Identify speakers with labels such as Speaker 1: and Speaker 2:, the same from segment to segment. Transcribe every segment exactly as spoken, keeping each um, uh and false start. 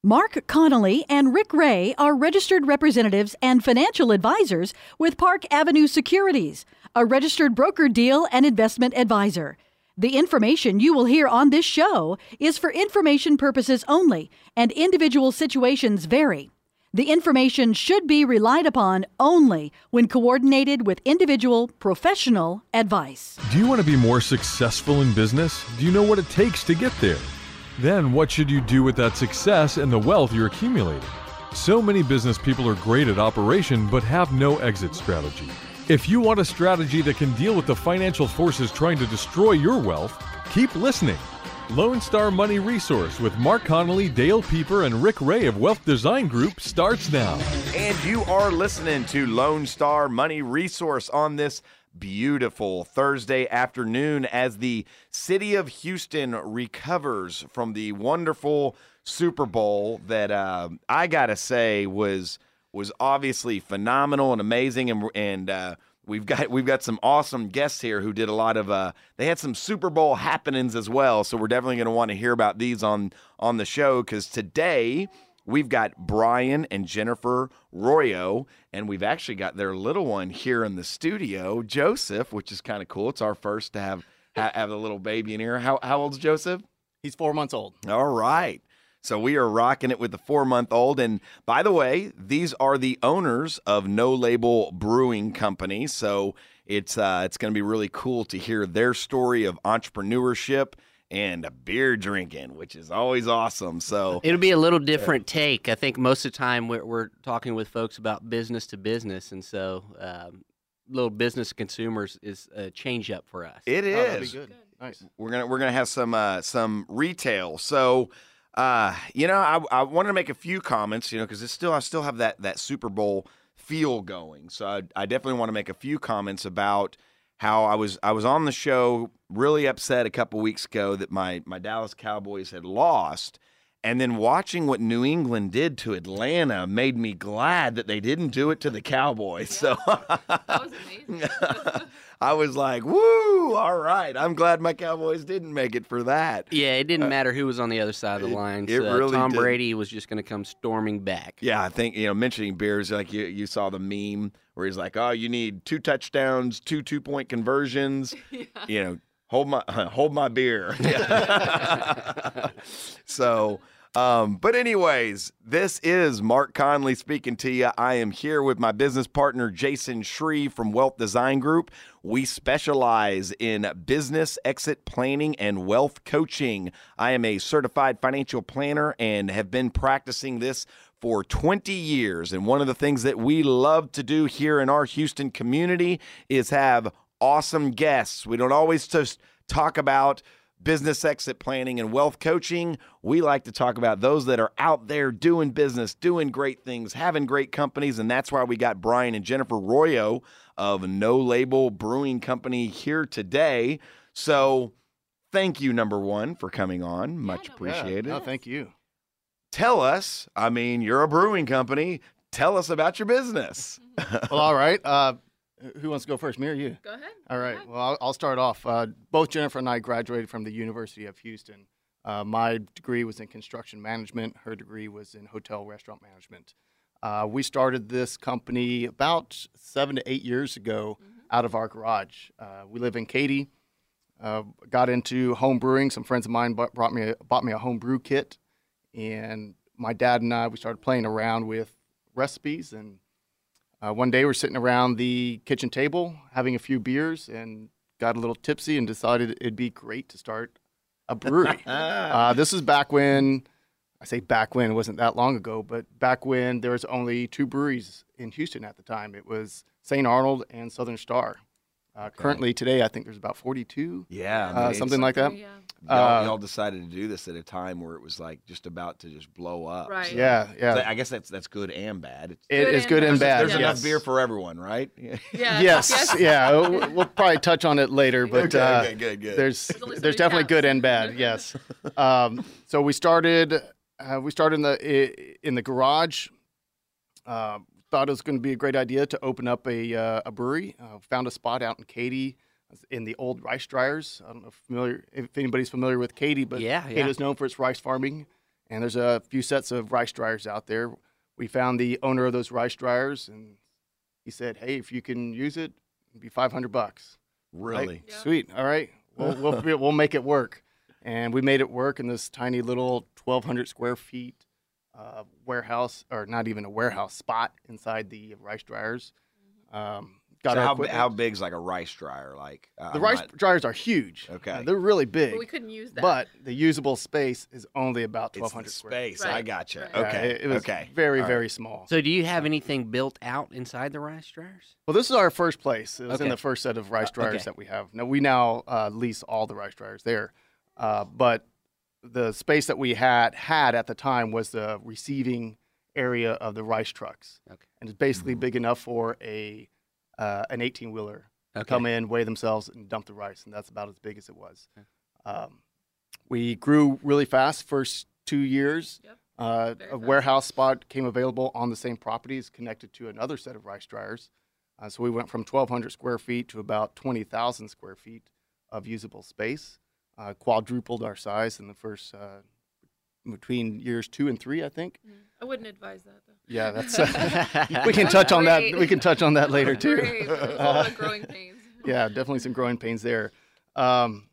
Speaker 1: Mark Connolly and Rick Ray are registered representatives and financial advisors with Park Avenue Securities, a registered broker deal and investment advisor. The information you will hear on this show is for information purposes only, and individual situations vary. The information should be relied upon only when coordinated with individual professional advice.
Speaker 2: Do you want to be more successful in business? Do you know what it takes to get there? Then what should you do with that success and the wealth you're accumulating? So many business people are great at operation but have no exit strategy. If you want a strategy that can deal with the financial forces trying to destroy your wealth, keep listening. Lone Star Money Resource with Mark Connolly, Dale Pieper, and Rick Ray of Wealth Design Group starts now.
Speaker 3: And you are listening to Lone Star Money Resource on this beautiful Thursday afternoon as the city of Houston recovers from the wonderful Super Bowl that uh, I gotta say was was obviously phenomenal and amazing, and and uh, we've got we've got some awesome guests here who did a lot of uh, they had some Super Bowl happenings as well, so we're definitely going to want to hear about these on on the show, because today we've got Brian and Jennifer Royo, and we've actually got their little one here in the studio, Joseph, which is kind of cool. It's our first to have ha- have a little baby in here. How how old's Joseph?
Speaker 4: He's four months old.
Speaker 3: All right. So we are rocking it with the four-month-old. And by the way, these are the owners of No Label Brewing Company. So it's uh, it's going to be really cool to hear their story of entrepreneurship and beer drinking, which is always awesome. So
Speaker 5: it'll be a little different take. I think most of the time we're, we're talking with folks about business to business, and so um, little business to consumers is a change up for us.
Speaker 3: It is.
Speaker 4: Oh, that'd be good. Good. Nice.
Speaker 3: We're gonna we're gonna have some uh, some retail. So. Uh, you know, I, I wanted to make a few comments, you know, because it's still I still have that that Super Bowl feel going. So I, I definitely want to make a few comments about how I was I was on the show really upset a couple weeks ago that my my Dallas Cowboys had lost, and then watching what New England did to Atlanta made me glad that they didn't do it to the Cowboys.
Speaker 6: Yeah,
Speaker 3: so
Speaker 6: that was amazing.
Speaker 3: I was like, woo, all right. I'm glad my Cowboys didn't make it for that.
Speaker 5: Yeah, it didn't matter who was on the other side of the line.
Speaker 3: it
Speaker 5: So
Speaker 3: really
Speaker 5: Tom
Speaker 3: didn't.
Speaker 5: Brady was just going to come storming back.
Speaker 3: Yeah, I think, you know, mentioning beers, like you, you saw the meme where he's like, oh, you need two touchdowns, two two-point conversions,
Speaker 6: Yeah.
Speaker 3: you know, hold my hold my beer. so, um, but anyways, this is Mark Conley speaking to you. I am here with my business partner, Jason Shree from Wealth Design Group. We specialize in business exit planning and wealth coaching. I am a certified financial planner and have been practicing this for twenty years. And one of the things that we love to do here in our Houston community is have awesome guests. We don't always just talk about business exit planning and wealth coaching. We like to talk about those that are out there doing business, doing great things, having great companies, and that's why we got Brian and Jennifer Royo of No Label Brewing Company here today. So thank you, number one, for coming on. Much
Speaker 6: no
Speaker 3: appreciated.
Speaker 4: Yeah, no, thank you.
Speaker 3: Tell us, I mean, you're a brewing company. Tell us about your business.
Speaker 4: Well, all right. Uh, who wants to go first, me or you?
Speaker 6: Go ahead.
Speaker 4: All
Speaker 6: Go
Speaker 4: right.
Speaker 6: ahead.
Speaker 4: Well, I'll, I'll start off. Uh, both Jennifer and I graduated from the University of Houston. Uh, my degree was in construction management. Her degree was in hotel restaurant management. Uh, we started this company about seven to eight years ago
Speaker 6: Mm-hmm.
Speaker 4: out of our garage. Uh, we live in Katy. Uh, got into home brewing. Some friends of mine bought, brought me a, bought me a home brew kit, and my dad and I we started playing around with recipes. And uh, one day we're sitting around the kitchen table having a few beers and got a little tipsy and decided it'd be great to start a brewery. uh, this is back when, I say back when, it wasn't that long ago, but back when there was only two breweries in Houston at the time. It was Saint Arnold and Southern Star. Uh, Currently, today, I think there's about forty-two,
Speaker 3: Yeah, I mean,
Speaker 4: uh,
Speaker 3: it's-
Speaker 4: something like that.
Speaker 6: Yeah.
Speaker 3: Y'all,
Speaker 4: Uh,
Speaker 3: y'all decided to do this at a time where it was like just about to just blow up.
Speaker 6: Right.
Speaker 3: So-
Speaker 4: Yeah, yeah.
Speaker 3: so I guess that's that's good and bad. It's,
Speaker 4: It
Speaker 6: Good
Speaker 4: is
Speaker 6: and
Speaker 4: good and
Speaker 6: bad.
Speaker 4: bad.
Speaker 3: there's
Speaker 6: yes.
Speaker 3: enough beer for everyone, right?
Speaker 6: Yeah.
Speaker 4: Yes, yeah. We'll, we'll probably touch on it later, but
Speaker 3: Okay,
Speaker 4: uh,
Speaker 3: okay, good, good.
Speaker 4: there's
Speaker 6: There's only so
Speaker 4: there's
Speaker 6: many
Speaker 4: definitely
Speaker 6: taps.
Speaker 4: good and bad. Yes. Um, so we started uh, we started in the in the garage. Uh, thought it was going to be a great idea to open up a uh, a brewery. Uh, found a spot out in Katy in the old rice dryers. I don't know if familiar if anybody's familiar with Katy, but
Speaker 5: Yeah, yeah.
Speaker 4: Katy is known for its rice farming. and there's a few sets of rice dryers out there. We found the owner of those rice dryers, and he said, "Hey, if you can use it, it'd be five hundred bucks."
Speaker 3: Really?
Speaker 4: Right?
Speaker 6: Yep.
Speaker 4: Sweet. All right, we'll we'll we'll make it work, and we made it work in this tiny little twelve hundred square feet uh, warehouse, or not even a warehouse spot inside the rice dryers. Um, got
Speaker 3: So
Speaker 4: our
Speaker 3: how,
Speaker 4: equipment.
Speaker 3: how big's like a rice dryer? Like uh,
Speaker 4: The
Speaker 3: I'm
Speaker 4: rice
Speaker 3: not-
Speaker 4: dryers are huge.
Speaker 3: Okay.
Speaker 4: Uh, they're really big.
Speaker 6: But we couldn't use that.
Speaker 4: But the usable space is only about
Speaker 3: it's
Speaker 4: twelve
Speaker 3: the
Speaker 4: hundred square.
Speaker 3: space.
Speaker 6: Right.
Speaker 3: I gotcha.
Speaker 6: Right.
Speaker 4: Yeah,
Speaker 3: Okay.
Speaker 4: it, it was
Speaker 3: okay.
Speaker 4: very,
Speaker 3: All right.
Speaker 4: very small.
Speaker 5: So do you have anything built out inside the rice dryers?
Speaker 4: Well, this is our first place. It was in
Speaker 5: Okay.
Speaker 4: the first set of rice
Speaker 5: Uh,
Speaker 4: dryers
Speaker 5: okay.
Speaker 4: that we have. Now we now uh, lease all the rice dryers there, uh, but the space that we had had at the time was the receiving area of the rice trucks,
Speaker 5: Okay.
Speaker 4: and it's basically big enough for a uh, an eighteen wheeler to
Speaker 5: Okay.
Speaker 4: come in, weigh themselves, and dump the rice, and that's about as big as it was.
Speaker 5: Okay.
Speaker 4: Um, we grew really fast first two years.
Speaker 6: Yep.
Speaker 4: Uh,
Speaker 6: Very
Speaker 4: a
Speaker 6: fast.
Speaker 4: warehouse spot came available on the same properties, connected to another set of rice dryers. Uh, so we went from twelve hundred square feet to about twenty thousand square feet of usable space. Uh, quadrupled our size in the first uh, between years two and three, I think.
Speaker 6: Mm. I wouldn't advise that though.
Speaker 4: Yeah, that's. Uh, we can touch on that.
Speaker 6: Great.
Speaker 4: We can touch on that later too.
Speaker 6: Great, but there's a lot of growing pains.
Speaker 4: Yeah, definitely some growing pains there. Um,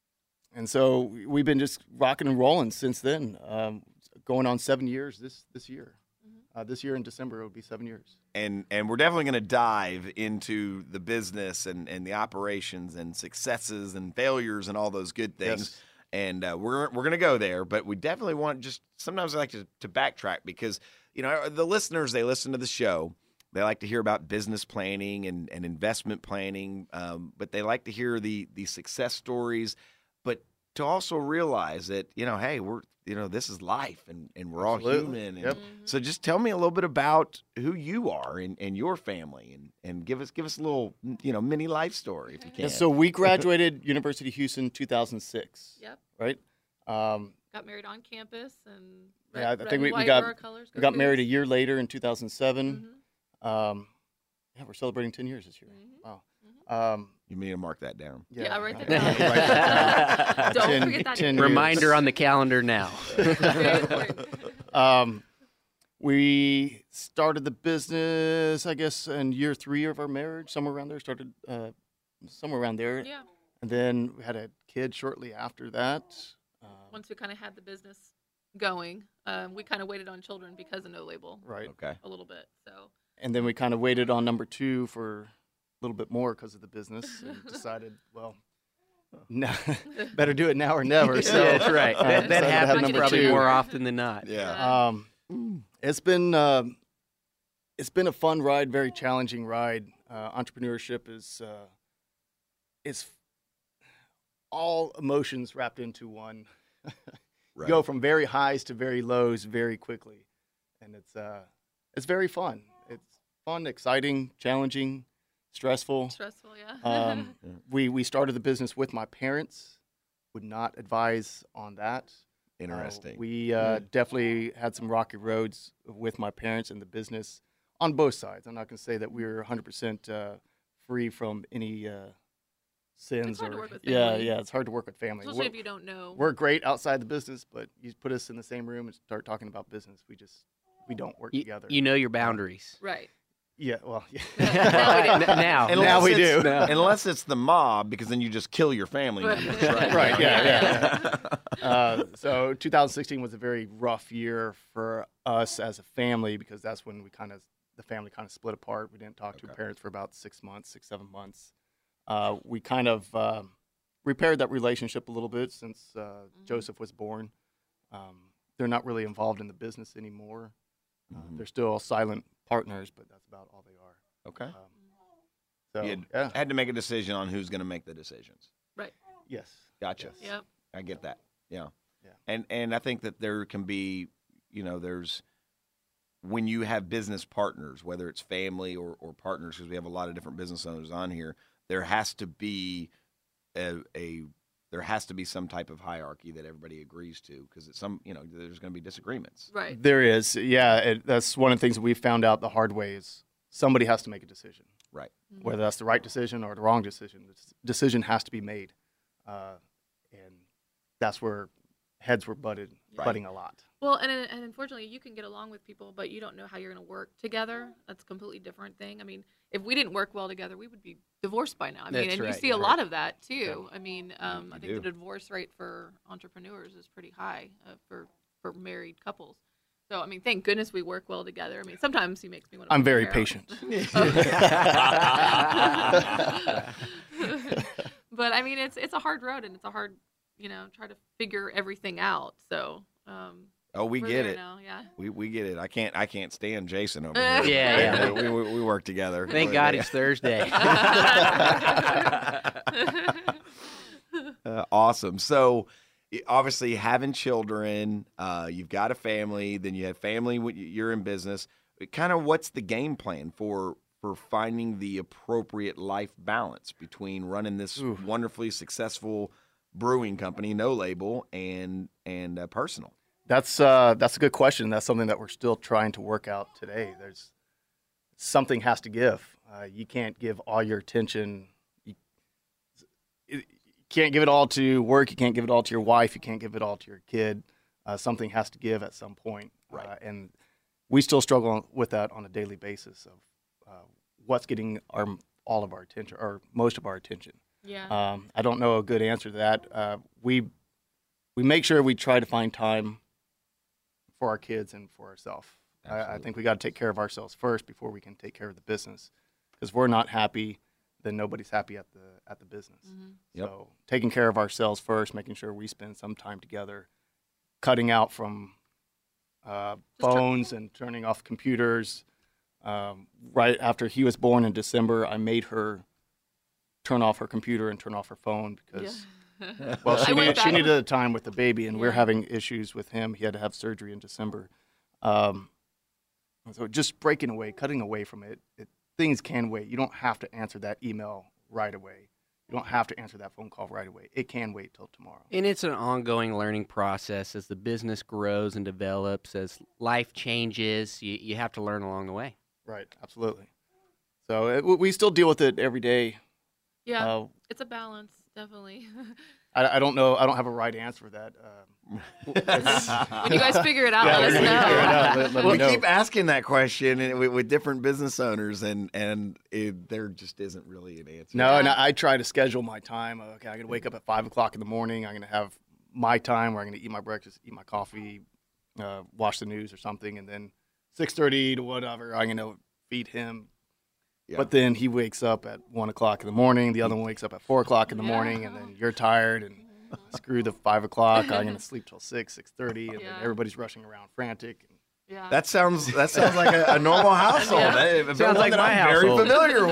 Speaker 4: and so we've been just rocking and rolling since then. Um, going on seven years this this year. Uh, this year in December, it would be seven years.
Speaker 3: and and we're definitely going to dive into the business and, and the operations and successes and failures and all those good things.
Speaker 4: Yes.
Speaker 3: And uh, we're we're going to go there, but we definitely want just sometimes I like to, to backtrack because you know the listeners, they listen to the show, they like to hear about business planning and, and investment planning, um, but they like to hear the the success stories, but to also realize that you know hey we're you know this is life and, and we're all
Speaker 4: Absolutely.
Speaker 3: human. And
Speaker 4: Yep.
Speaker 3: so just tell me a little bit about who you are and, and your family and, and give us give us a little you know mini life story if you can.
Speaker 4: Yeah, so we graduated University of Houston two thousand six,
Speaker 6: Yep.
Speaker 4: right? Um,
Speaker 6: Got married on campus and
Speaker 4: Yeah,
Speaker 6: red,
Speaker 4: I
Speaker 6: red
Speaker 4: think
Speaker 6: and
Speaker 4: we- we
Speaker 6: white
Speaker 4: got-
Speaker 6: were our colors.
Speaker 4: we
Speaker 6: Go
Speaker 4: got married a
Speaker 6: Cougs.
Speaker 4: year later in two thousand seven.
Speaker 6: Mhm.
Speaker 4: Um, yeah, we're celebrating ten years this year.
Speaker 6: Mhm.
Speaker 4: Wow. Um,
Speaker 3: You need to mark that down.
Speaker 6: Yeah, write that
Speaker 4: uh,
Speaker 6: down.
Speaker 4: write that down.
Speaker 6: Don't
Speaker 4: ten-
Speaker 6: forget that
Speaker 4: ten
Speaker 6: either.
Speaker 5: Reminder
Speaker 4: years.
Speaker 5: on the calendar now.
Speaker 6: Very important.
Speaker 4: Um, we started the business, I guess, in year three of our marriage, somewhere around there. Started uh, somewhere around there,
Speaker 6: Yeah.
Speaker 4: and then we had a kid shortly after that. Um,
Speaker 6: Once we kind of had the business going, um, we kind of waited on children because of No Label
Speaker 4: right,
Speaker 3: Okay.
Speaker 6: a little bit. So
Speaker 4: and then we kind of waited on number two for a little bit more because of the business, and decided, well, no, better do it now or never. So
Speaker 5: yeah, that's right.
Speaker 4: uh,
Speaker 5: That, that
Speaker 4: decided to have
Speaker 5: happens
Speaker 4: number
Speaker 5: probably
Speaker 4: two.
Speaker 5: more often than not.
Speaker 3: Yeah.
Speaker 4: Um, it's been uh, it's been a fun ride, very challenging ride. Uh, entrepreneurship is uh, it's all emotions wrapped into one.
Speaker 3: Right.
Speaker 4: Go from very highs to very lows very quickly, and it's uh, it's very fun. It's fun, exciting, challenging, stressful.
Speaker 6: stressful, yeah.
Speaker 4: Um, we we started the business with my parents. Would not advise on that. Uh,
Speaker 3: Interesting.
Speaker 4: we uh, definitely had some rocky roads with my parents in the business on both sides. I'm not going to say that we were one hundred percent uh, free from any uh, sins.
Speaker 6: It's hard to
Speaker 4: or
Speaker 6: work with
Speaker 4: yeah,
Speaker 6: family.
Speaker 4: yeah, it's hard to work with family.
Speaker 6: Especially
Speaker 4: We're,
Speaker 6: if you don't know.
Speaker 4: we're great outside the business, but you put us in the same room and start talking about business. We just we don't work
Speaker 5: You,
Speaker 4: together.
Speaker 5: you know your boundaries.
Speaker 6: Right.
Speaker 4: yeah, well, yeah.
Speaker 6: Now we do.
Speaker 5: N- now.
Speaker 3: Unless
Speaker 4: now we
Speaker 3: it's-
Speaker 4: do.
Speaker 3: Unless it's the mob, because then you just kill your family members, right?
Speaker 4: Right, yeah, yeah. Uh, so two thousand sixteen was a very rough year for us as a family because that's when we kind of the family kind of split apart. We didn't talk to
Speaker 3: Okay.
Speaker 4: our parents for about six months, six seven months. Uh, we kind of um repaired that relationship a little bit since uh, Joseph was born. Um, they're not really involved in the business anymore. Uh,
Speaker 3: Mhm.
Speaker 4: They're still silent partners, but that's about all they are.
Speaker 3: Okay.
Speaker 4: Um, so
Speaker 3: You had,
Speaker 4: yeah,
Speaker 3: had to make a decision on who's going to make the decisions.
Speaker 4: yes,
Speaker 3: Gotcha.
Speaker 4: Yes.
Speaker 6: Yep.
Speaker 3: I get that. Yeah.
Speaker 4: Yeah.
Speaker 3: And and I think that there can be, you know, there's when you have business partners, whether it's family or, or partners, because we have a lot of different business owners on here, there has to be a, a there has to be some type of hierarchy that everybody agrees to, because it's some, you know, there's going to be disagreements.
Speaker 6: Right.
Speaker 4: There is, yeah. It, that's one of the things that we found out the hard way is somebody has to make a decision,
Speaker 3: Right.
Speaker 4: whether that's the right decision or the wrong decision. The s- decision has to be made, uh, and that's where heads were butted,
Speaker 3: Right.
Speaker 4: butting a lot.
Speaker 6: Well, and and unfortunately, you can get along with people, but you don't know how you're going to work together. That's a completely different thing. I mean, if we didn't work well together, we would be divorced by now. I mean,
Speaker 5: That's
Speaker 6: and
Speaker 5: right,
Speaker 6: you see a
Speaker 5: right.
Speaker 6: lot of that too. I mean, um, I
Speaker 3: You
Speaker 6: think
Speaker 3: do.
Speaker 6: the divorce rate for entrepreneurs is pretty high uh, for for married couples. So, I mean, thank goodness we work well together. I mean, sometimes he makes me want to.
Speaker 4: I'm very patient.
Speaker 6: But I mean, it's it's a hard road, and it's a hard, you know, try to figure everything out. So. Um,
Speaker 3: Oh, we
Speaker 6: we're
Speaker 3: get
Speaker 6: there
Speaker 3: it.
Speaker 6: now, yeah.
Speaker 3: We we get it. I can't I can't stand Jason over
Speaker 6: Yeah,
Speaker 3: here.
Speaker 5: yeah.
Speaker 3: We, we, we work together.
Speaker 5: Thank God it's Thursday.
Speaker 3: Uh, awesome. So, y- obviously, having children, uh, you've got a family, then you have family when you- you're in business. Kind of, what's the game plan for for finding the appropriate life balance between running this
Speaker 4: Ooh.
Speaker 3: wonderfully successful brewing company, No Label, and and uh, personal?
Speaker 4: That's uh, that's a good question. That's something that we're still trying to work out today. There's something has to give. Uh, you can't give all your attention. You, you can't give it all to work. You can't give it all to your wife. You can't give it all to your kid. Uh, something has to give at some point.
Speaker 3: Right.
Speaker 4: Uh, and we still struggle with that on a daily basis of uh, what's getting our all of our attention or most of our attention.
Speaker 6: Yeah.
Speaker 4: Um, I don't know a good answer to that. Uh, we we make sure we try to find time for our kids and for ourselves. I, I
Speaker 3: Absolutely.
Speaker 4: think we got to take care of ourselves first before we can take care of the business. Because if we're not happy, then nobody's happy at the at the business.
Speaker 3: Yep.
Speaker 4: So taking care of ourselves first, making sure we spend some time together, cutting out from uh,
Speaker 6: Just try-
Speaker 4: phones and turning off computers. Um, right after he was born in December, I made her turn off her computer and turn off her phone because
Speaker 6: Yeah.
Speaker 4: well,
Speaker 6: I
Speaker 4: she
Speaker 6: went
Speaker 4: needed, she
Speaker 6: back-
Speaker 4: needed a time with the baby, and we're
Speaker 6: Yeah.
Speaker 4: having issues with him. He had to have surgery in December. Um, so just breaking away, cutting away from it, it. Things can wait. You don't have to answer that email right away. You don't have to answer that phone call right away. It can wait till tomorrow.
Speaker 5: And it's an ongoing learning process as the business grows and develops, as life changes. You, you have to learn along the way.
Speaker 4: Right, absolutely. So it, we still deal with it every day.
Speaker 6: Yeah.
Speaker 4: Uh,
Speaker 6: It's a balance, definitely.
Speaker 4: I, I don't know. I don't have a right answer for that. Um,
Speaker 6: When you guys figure it out,
Speaker 4: Yeah,
Speaker 6: let us
Speaker 4: when you
Speaker 6: know.
Speaker 4: figure it out, let- let me
Speaker 3: we
Speaker 4: know.
Speaker 3: keep asking that question and with, with different business owners, and and it, there just isn't really an answer.
Speaker 4: No, and
Speaker 6: Yeah.
Speaker 4: I, I try to schedule my time. Okay, I'm gonna wake up at five o'clock in the morning. I'm gonna have my time where I'm gonna eat my breakfast, eat my coffee, uh, watch the news or something, and then six thirty to whatever, I'm gonna feed him.
Speaker 3: Yeah.
Speaker 4: But then he wakes up at one o'clock in the morning. The other one wakes up at four o'clock in the
Speaker 6: Yeah.
Speaker 4: morning, and then you're tired and screw the five o'clock. I'm gonna sleep till six, six thirty, and
Speaker 6: Yeah.
Speaker 4: then everybody's rushing around frantic.
Speaker 6: Yeah.
Speaker 3: That sounds that sounds like a, a normal household.
Speaker 6: Yeah.
Speaker 3: That- but
Speaker 5: Sounds
Speaker 3: one
Speaker 5: like
Speaker 3: that
Speaker 5: my
Speaker 3: I'm
Speaker 5: household.
Speaker 3: very familiar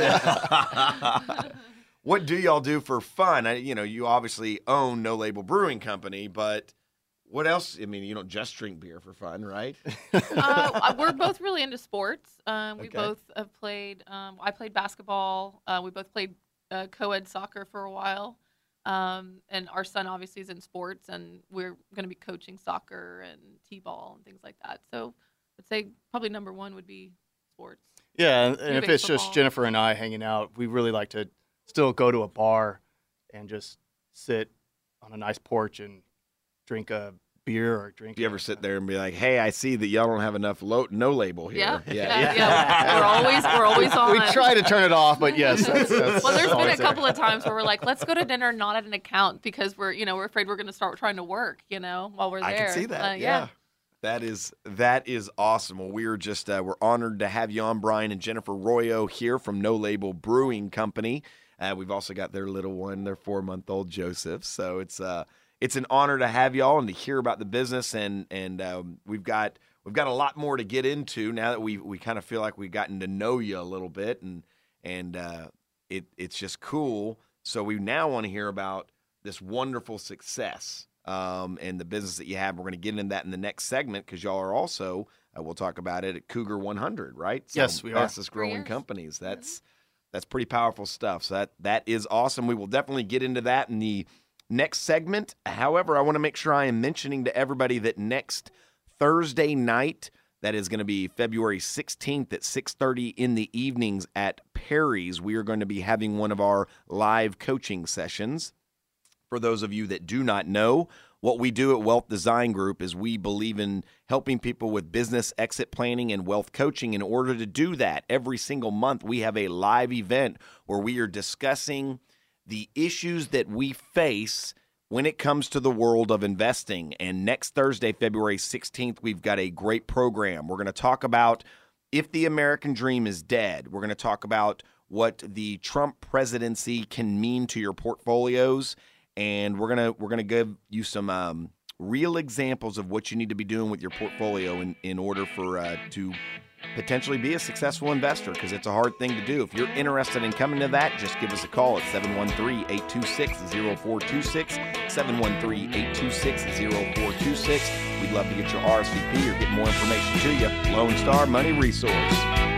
Speaker 3: with. What do y'all do for fun? I, you know, you obviously own No Label Brewing Company, but what else? I mean, you don't just drink beer for fun, right?
Speaker 6: uh, we're both really into sports. Um, we
Speaker 3: Okay.
Speaker 6: both have played. Um, I played basketball. Uh, we both played uh, co-ed soccer for a while. Um, and our son obviously is in sports, and we're going to be coaching soccer and t-ball and things like that. So I'd say probably number one would be sports.
Speaker 4: Yeah, and, and if
Speaker 6: big
Speaker 4: it's just
Speaker 6: football.
Speaker 4: Jennifer and I hanging out, we really like to still go to a bar and just sit on a nice porch and drink a beer or drink.
Speaker 3: Do you
Speaker 4: a-
Speaker 3: ever sit there and be like, "Hey, I see that y'all don't have enough lo- No Label here."
Speaker 6: Yeah,
Speaker 3: yeah,
Speaker 6: yeah, yeah. We're always we're always on.
Speaker 4: We try to turn it off, but yes, that's, that's
Speaker 6: Well, there's been
Speaker 4: always
Speaker 6: a
Speaker 4: there.
Speaker 6: couple of times where we're like, let's go to dinner not at an account because we're, you know, we're afraid we're going to start trying to work, you know, while we're
Speaker 3: I
Speaker 6: there.
Speaker 3: can see that.
Speaker 6: Uh,
Speaker 3: yeah. That is that is awesome. Well, we're just uh, we're honored to have you on, Brian and Jennifer Royo here from No Label Brewing Company. Uh, we've also got their little one, their four month old Joseph. So it's uh it's an honor to have y'all and to hear about the business, and and um, we've got we've got a lot more to get into now that we we kind of feel like we've gotten to know you a little bit, and and uh, it it's just cool. So we now want to hear about this wonderful success um, and the business that you have. We're going to get into that in the next segment because y'all are also, uh, we'll talk about it at Cougar one hundred, right? So
Speaker 4: Yes, we are.
Speaker 3: fastest growing
Speaker 6: years.
Speaker 3: companies. That's that's pretty powerful stuff. So that that is awesome. We will definitely get into that in the next segment. However, I want to make sure I am mentioning to everybody that next Thursday night, that is going to be February sixteenth at six thirty in the evenings at Perry's, we are going to be having one of our live coaching sessions. For those of you that do not know, What we do at Wealth Design Group is we believe in helping people with business exit planning and wealth coaching. In order to do that, every single month we have a live event where we are discussing the issues that we face when it comes to the world of investing. And next Thursday, February sixteenth, we've got a great program. We're going to talk about if the American dream is dead. We're going to talk about what the Trump presidency can mean to your portfolios. And we're going to we're going to give you some um, real examples of what you need to be doing with your portfolio in, in order for uh, to potentially be a successful investor, because it's a hard thing to do. If you're interested in coming to that, just give us a call at seven one three, eight two six, zero four two six, seven one three, eight two six, zero four two six. We'd love to get your R S V P or get more information to you. Lone Star Money Resource.